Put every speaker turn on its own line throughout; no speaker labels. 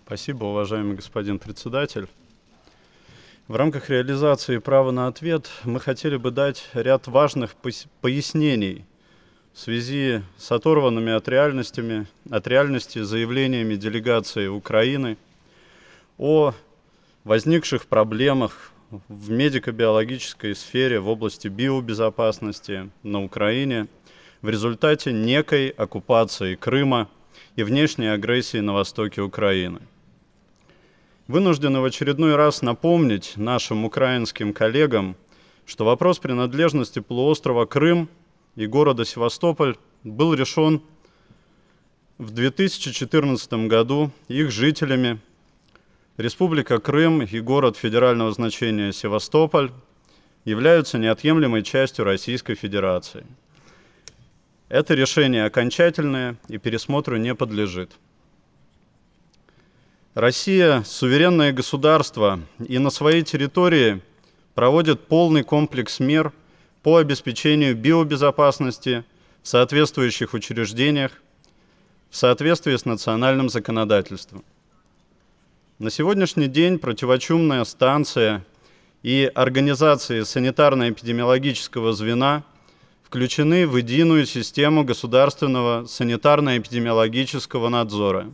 Спасибо, уважаемый господин председатель. В рамках реализации права на ответ мы хотели бы дать ряд важных пояснений в связи с оторванными от реальности заявлениями делегации Украины о возникших проблемах в медико-биологической сфере в области биобезопасности на Украине в результате некой оккупации Крыма и внешней агрессии на востоке Украины. Вынуждены в очередной раз напомнить нашим украинским коллегам, что вопрос принадлежности полуострова Крым и города Севастополь был решен в 2014 году их жителями. Республика Крым и город федерального значения Севастополь являются неотъемлемой частью Российской Федерации. Это решение окончательное и пересмотру не подлежит. Россия – суверенное государство и на своей территории проводит полный комплекс мер по обеспечению биобезопасности в соответствующих учреждениях в соответствии с национальным законодательством. На сегодняшний день противочумная станция и организации санитарно-эпидемиологического звена включены в единую систему государственного санитарно-эпидемиологического надзора.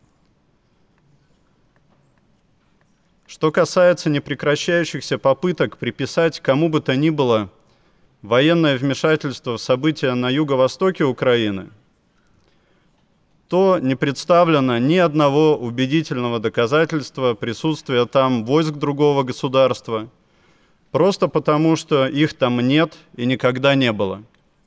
Что касается непрекращающихся попыток приписать кому бы то ни было военное вмешательство в события на юго-востоке Украины, то не представлено ни одного убедительного доказательства присутствия там войск другого государства, просто потому что их там нет и никогда не было.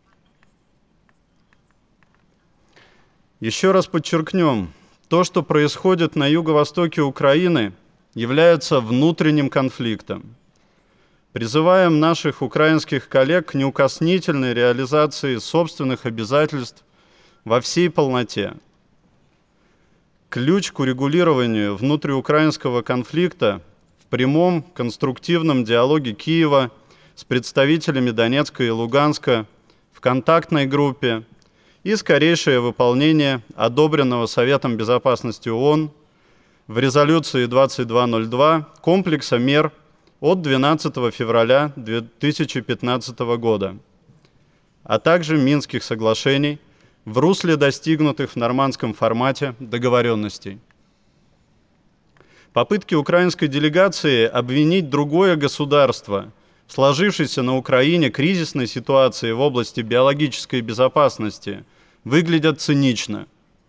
Еще раз подчеркнем, то, что происходит на юго-востоке Украины, является внутренним конфликтом. Призываем наших украинских коллег к неукоснительной реализации собственных обязательств во всей полноте. Ключ к урегулированию внутриукраинского конфликта в прямом конструктивном диалоге Киева с представителями Донецка и Луганска в контактной группе и скорейшее выполнение одобренного Советом Безопасности ООН в резолюции 2202 комплекса мер от 12 февраля 2015 года, а также Минских соглашений в русле достигнутых в нормандском формате договоренностей. Попытки украинской делегации обвинить другое государство в сложившейся на Украине кризисной ситуации в области биологической безопасности выглядят цинично.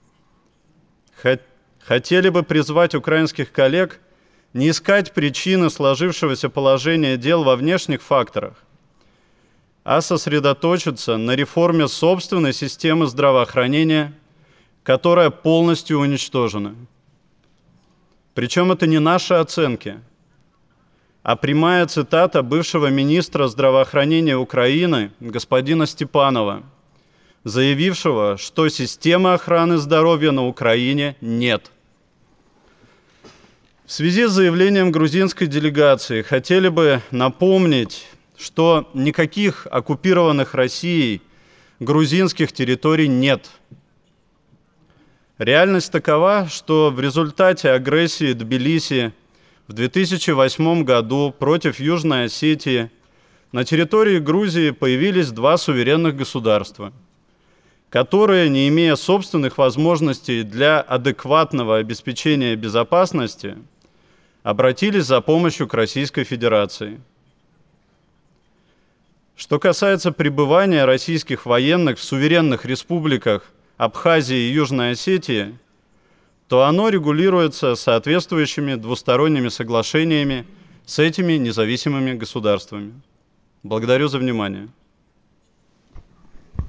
Хотели бы призвать украинских коллег не искать причины сложившегося положения дел во внешних факторах, а сосредоточиться на реформе собственной системы здравоохранения, которая полностью уничтожена. Причем это не наши оценки, а прямая цитата бывшего министра здравоохранения Украины господина Степанова, заявившего, что системы охраны здоровья на Украине нет. В связи с заявлением грузинской делегации хотели бы напомнить, что никаких оккупированных Россией грузинских территорий нет. Реальность такова, что в результате агрессии Тбилиси в 2008 году против Южной Осетии на территории Грузии появились два суверенных государства, которые, не имея собственных возможностей для адекватного обеспечения безопасности, обратились за помощью к Российской Федерации. Что касается пребывания российских военных в суверенных республиках Абхазии и Южной Осетии, то оно регулируется соответствующими двусторонними соглашениями с этими независимыми государствами. Благодарю за внимание.